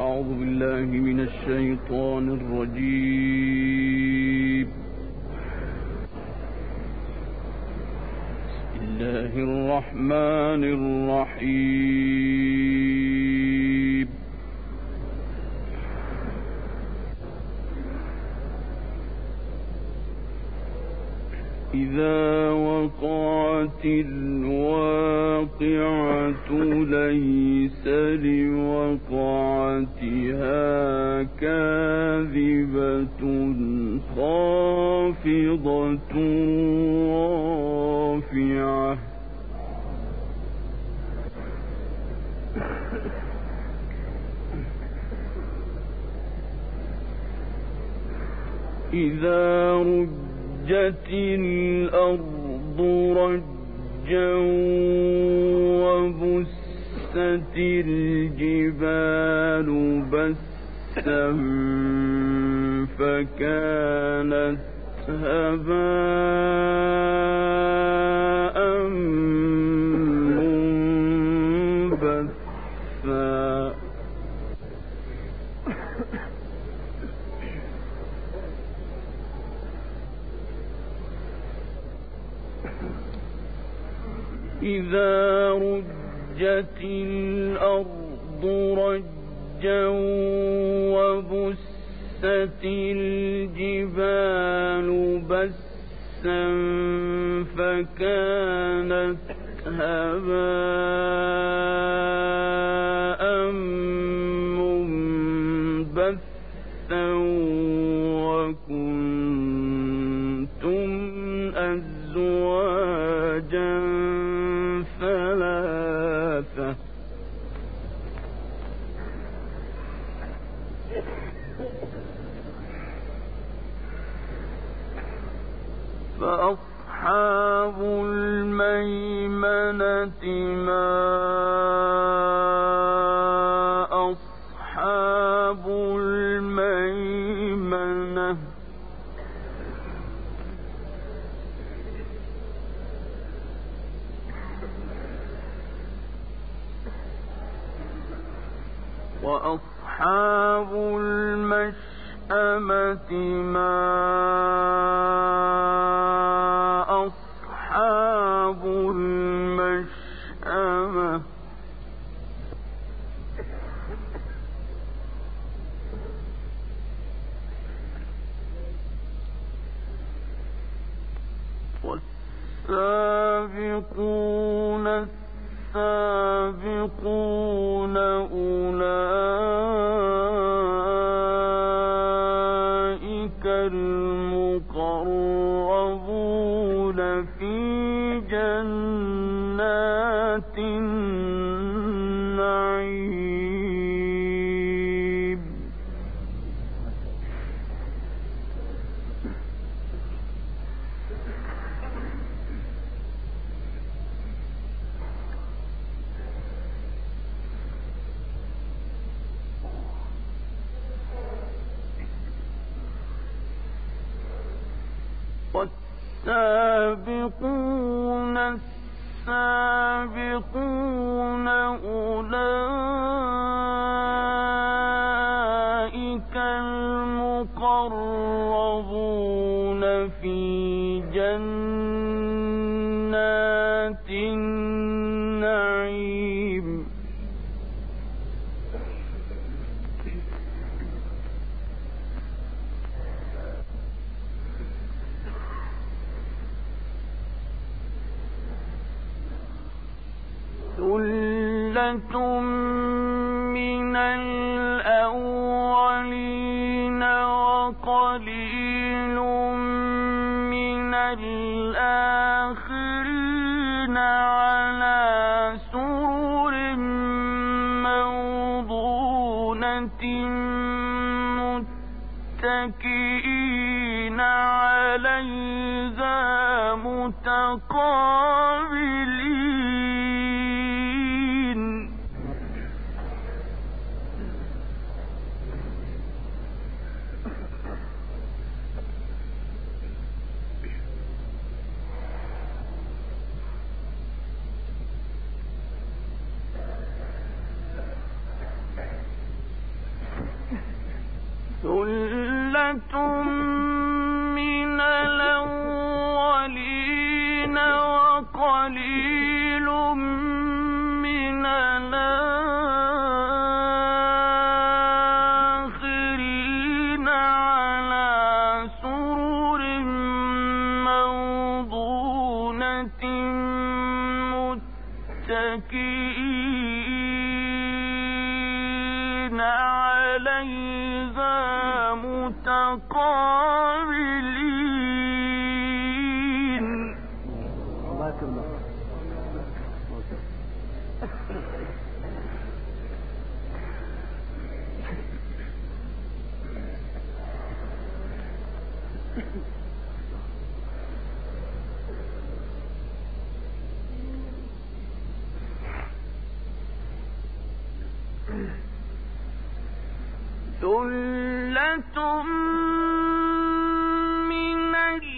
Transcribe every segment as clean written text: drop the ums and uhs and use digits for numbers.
أعوذ بالله من الشيطان الرجيم. بسم الله الرحمن الرحيم. إذا وقعت الواقعة ليس لوقعتها كاذبة خافضة رافعة إذا رجت الأرض رجا وبست الجبال بسا فكانت هباء منبثا إذا رجت الأرض رجا وبست الجبال بسا فكانت هباء منبثا وكنتم أزواجا ثلاثة فأصحاب الميمنة ما أصحاب الميمنة وأصحاب المشأمة ما أصحاب المشأمة والسابقون السابقون أولئك المقربون في جنات النعيم والسابقون السابقون أولئك المقربون في جنات النعيم ثلة من الأولين وقليل من الآخرين على سرر موضونة متكئين عليها متقابلين ثلة من الأولين وقليل من الآخرين على سرر موضونة متكئين عليها متقابلين. ثلة من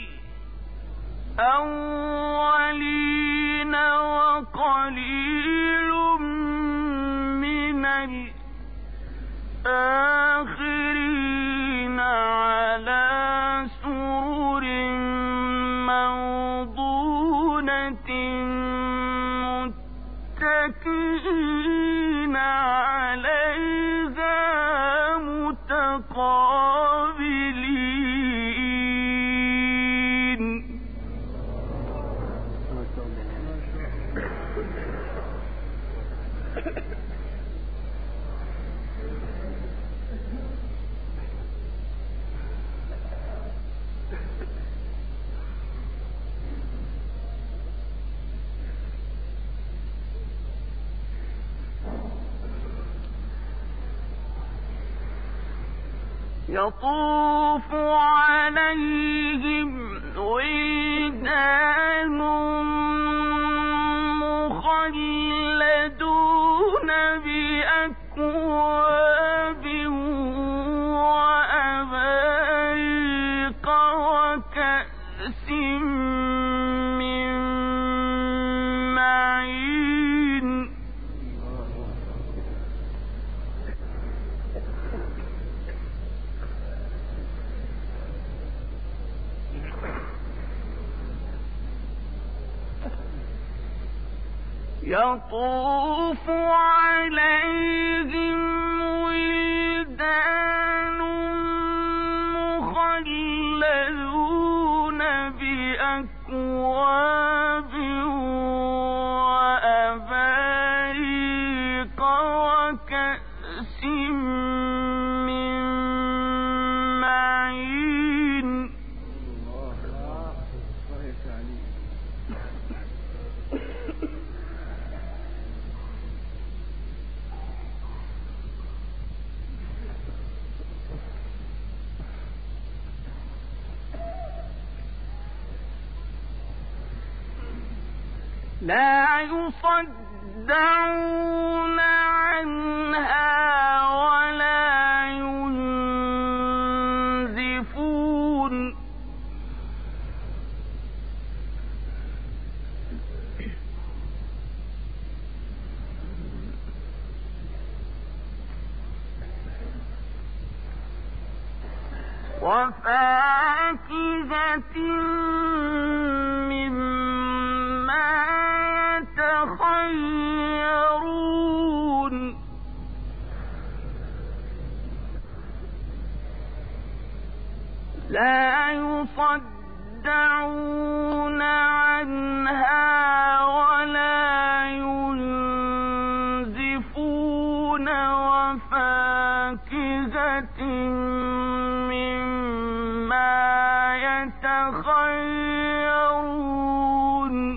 الأولين وقليل من الآخرين على سرر موضونة متكئين عليها متقابلين. يطوف عليهم ولدان مخلدون بأكواب وأباريق وكأس من معين. يطوف عليهم ولدان مخلدون بأكواب وأباريق وكأس من معين. لا يصدعون عنها ولا ينزفون. وفاكهة مما يتخيرون. لا يصدعون عنها ولا ينزفون. وفاكهة مما يتخيرون.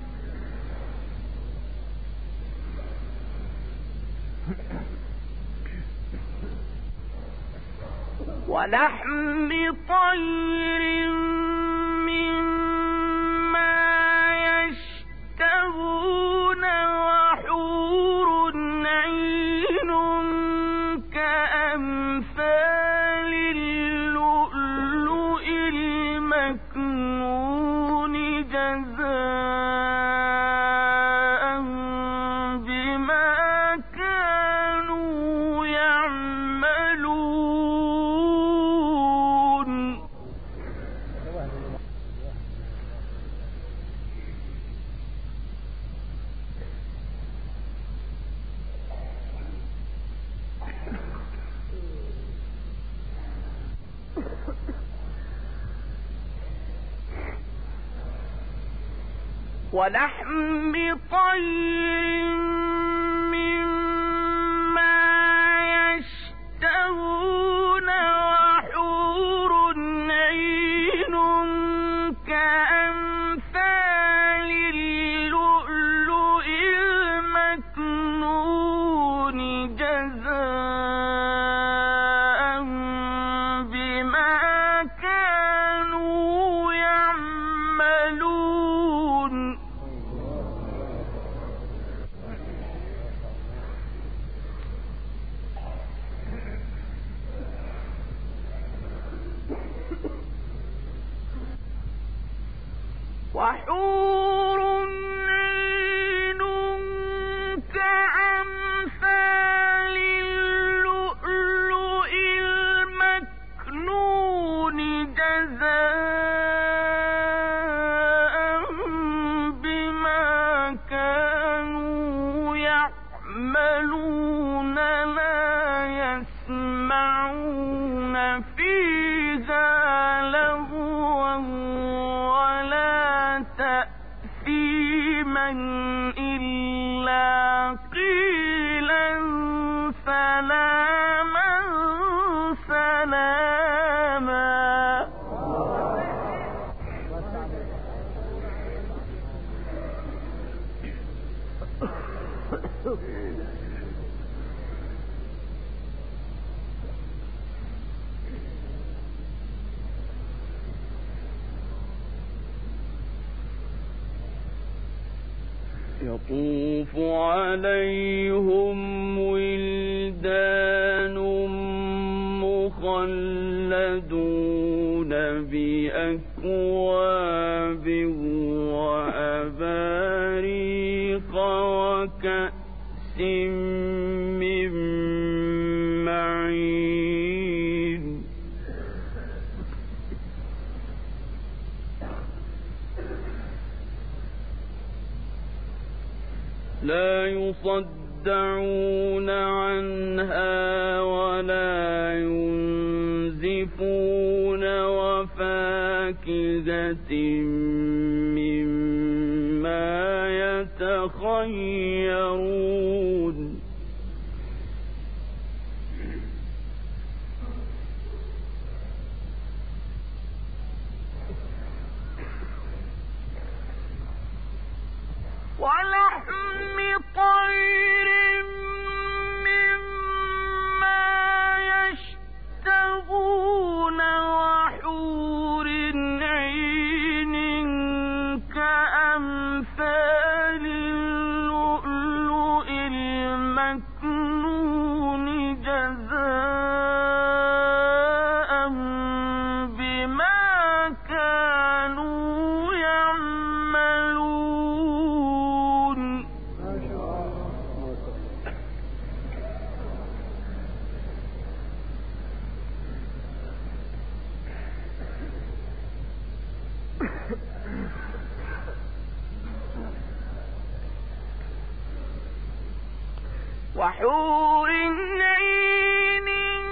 ولحم طير مما يشتهون. وحور عين كأمثال اللؤلؤ المكنون جزاء بما كانوا يعملون. ولحم طير مما يشتهون وحور عين كأمثال اللؤلؤ المكنون جزاء بما كانوا يعملون وحور عين كأمثال اللؤلؤ المكنون جزاء بما كانوا يعملون لا يسمعون فيها لغوا ولا تأثيما إلا قيلا سلاما سلاما يطوف عليهم ولدان مخلدون بأكواب وأباريق وكأس من معين لا يصدعون عنها ولا ينزفون وفاكهة مما يتخيرون ولحم طير مما يشتهون وحور عين كأمثال اللؤلؤ المكنون جزاء بما كانوا يعملون وحور عين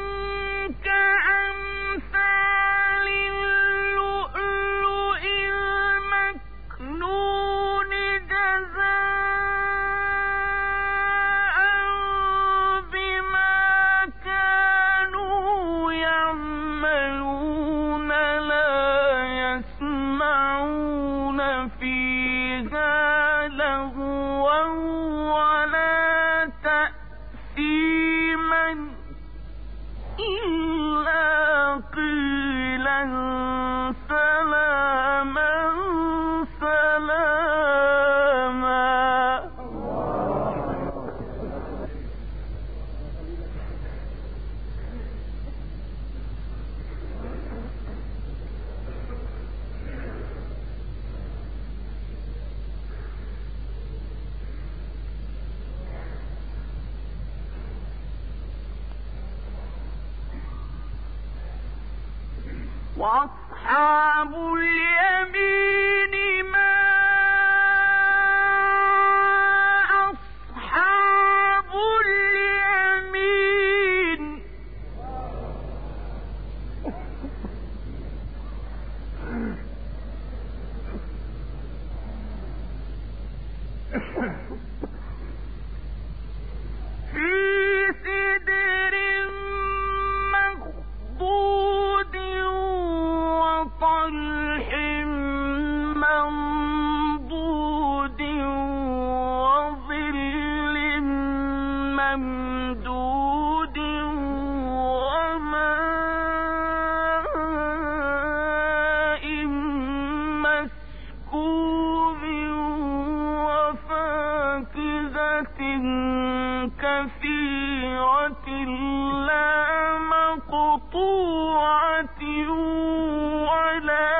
كأمثال اللؤلؤ المكنون جزاء بما كانوا يعملون لا يسمعون فيها لغوا ولا تأثيما إلا قيلا سلاما سلاما وأصحاب اليمين ما أصحاب اليمين مقطوعة ولا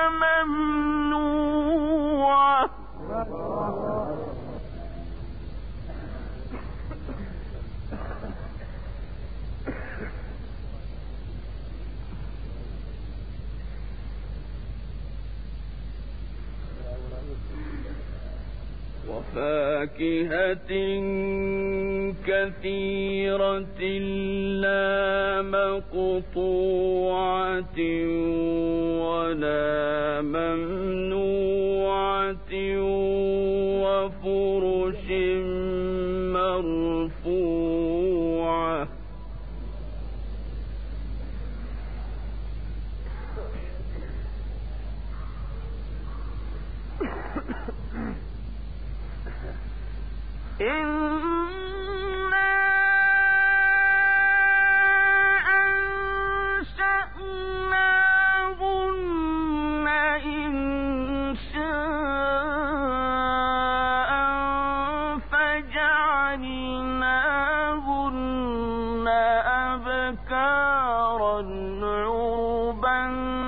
ممنوعة وفاكهة كثيرة لا مقطوعة ولا ممنوعة وفرش مرفوعة إنا أنشأناهن إنشاء فجعلناهن أبكارا عربا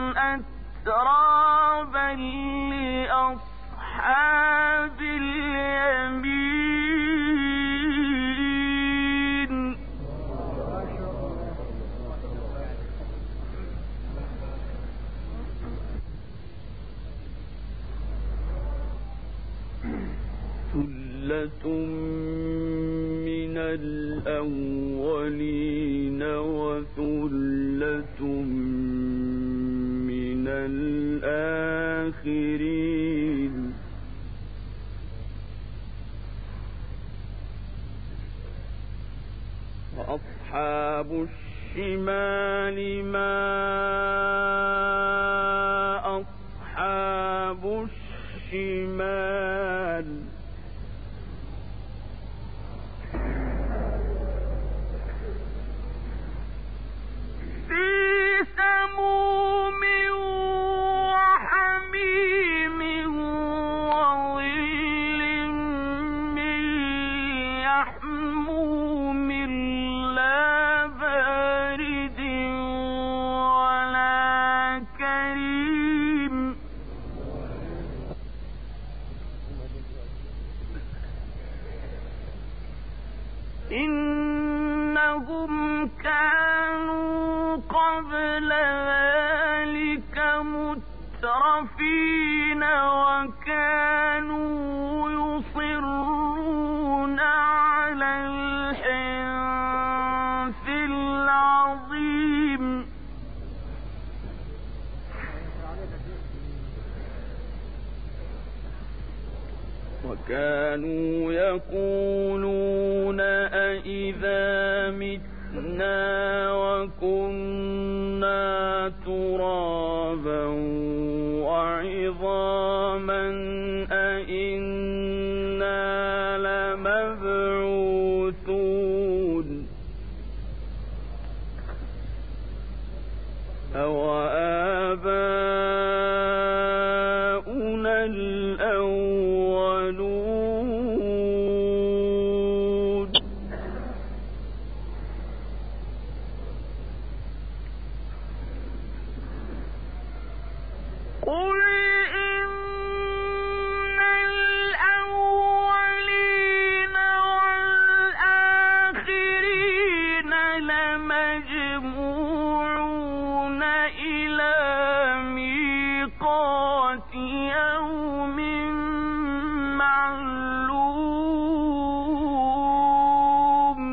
أترابا لأصحاب اليمين ثلة من الأولين وثلة من الآخرين وأصحاب الشمال ما أصحاب الشمال في سموم وحميم وظل من يحموم لا بارد ولا كريم إنهم كانوا قبل ذلك مترفين وكانوا يصرون على الحنث العظيم وكانوا يقولون أإذا متنا وكنا ترابا وعظاما أإنا لمبعوثون أوآباؤنا الأولون قل إن الأولين والآخرين لمجموعون إلى ميقات يوم معلوم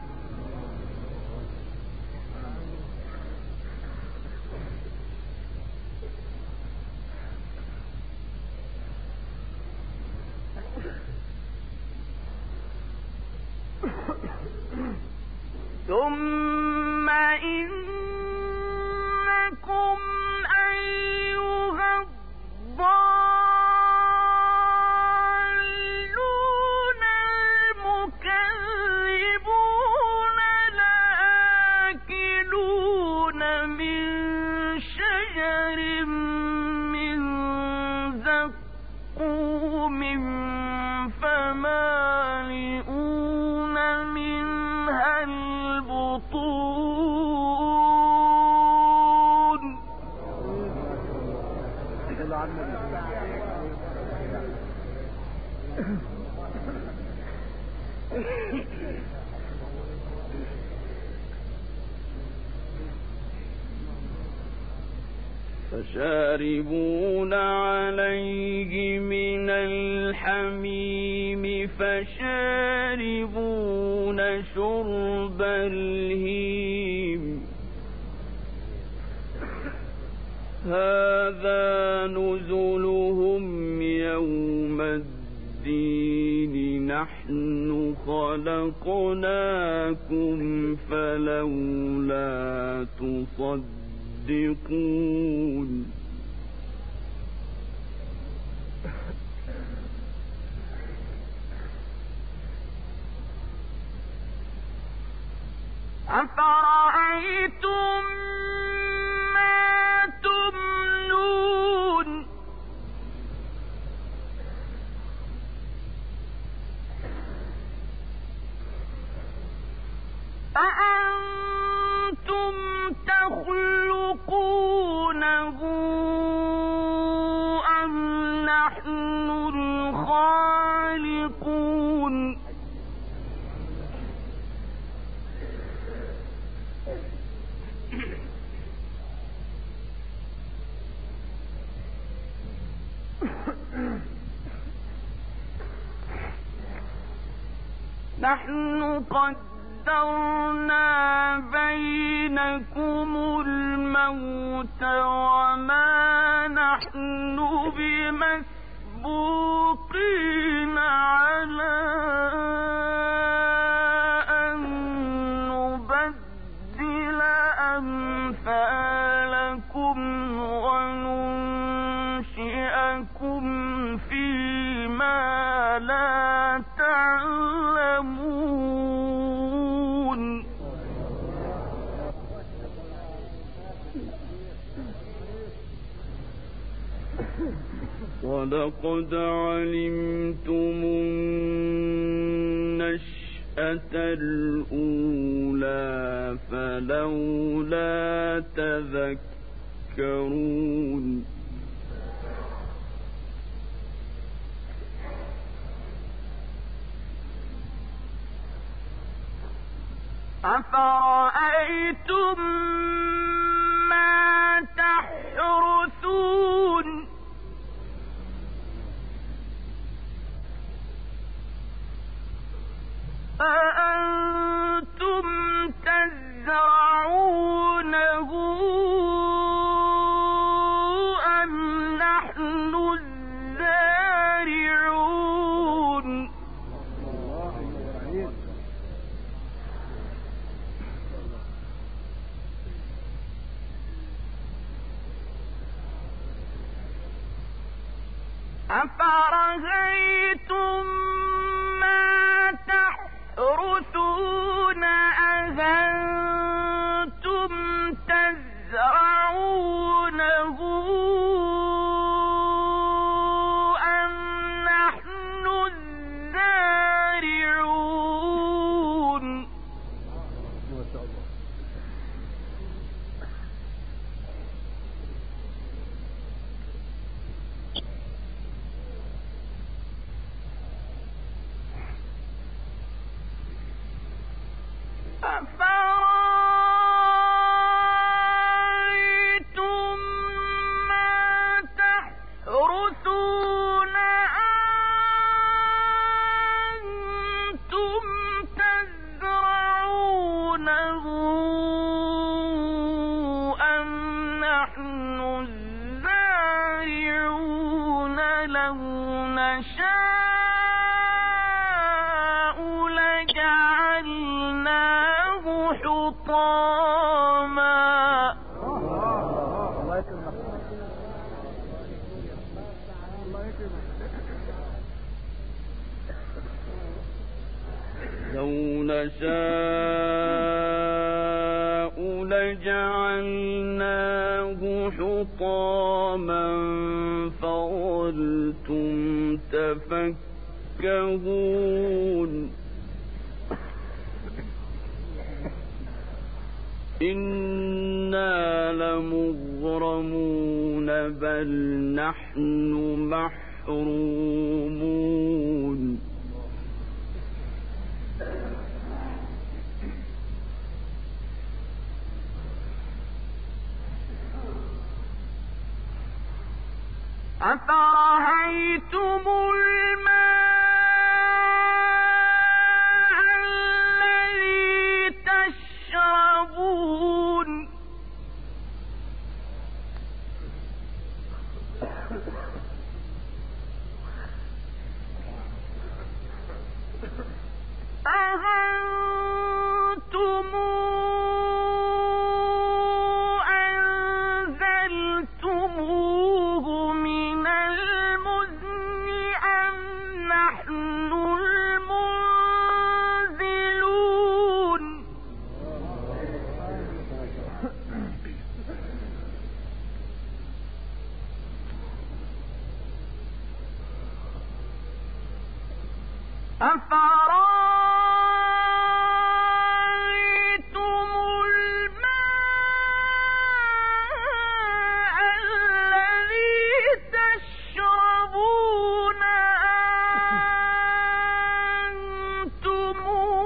ثم إنكم أيها الضالون المكذبون لآكلون من شجر من زقوم فمالئون منها البطون فشاربون عليه من الحميم فشاربون شرب الهيم هذا نزلهم يوم الدين نحن خلقناكم فلولا تصدقون أفرأيتم ما تمنون أأنتم تخلقونه أم نحن الخالقون نحن قدرنا بينكم الموت وما نحن بمسبوقين على أن نبدل أمثالكم وننشئكم فيما لا تعلمون ولقد علمتم النشأة الأولى فلولا تذكرون أفرأيتم ما تحرثون أأنتم تزرعونه أم نحن الزارعون أفرأيتم ما تحرثون أأنتم تزرعونه أم نحن الزارعون أفرأيتم ما تحرثون أأنتم تزرعونه أم نحن الزارعون لو نشاء لجعلناه حطاما لو نشاء لجعلناه حطاما فظلتم تفكهون إنا لمغرمون بل نحن محرومون أفرأيتم الماء الذي تشربون أأنتم أنزلتموه من المزن أم نحن المنزلون أفرأيتم الماء الذي تشربون أأنتم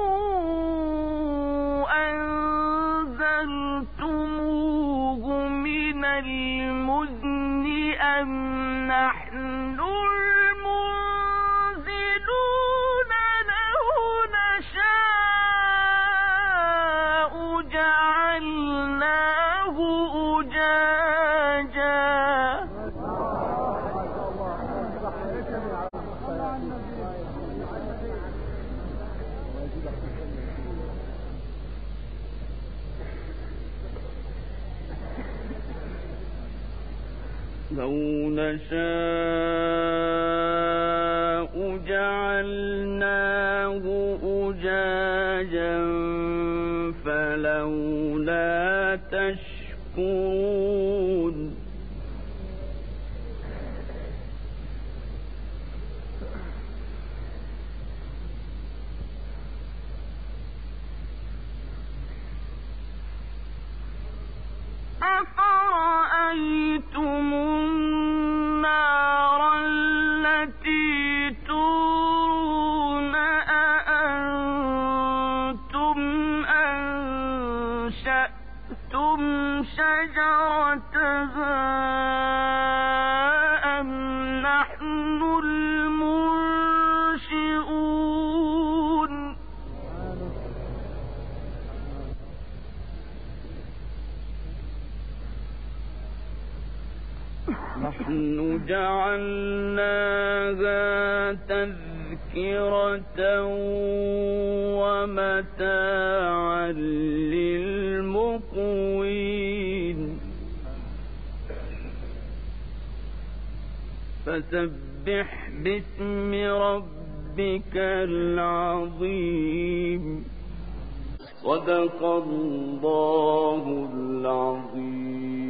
أنزلتموه من المزن أم نحن المنزلون لو نشاء جعلناه أجاجا لو نشاء جعلناه أجاجا فلولا تشكرون أفرأيتم النار التي تورون أأنتم أنشأتم شجرتها أم نحن المنشئون نحن جعلناها تذكرة ومتاعا للمقوين فسبح باسم ربك العظيم صدق الله العظيم.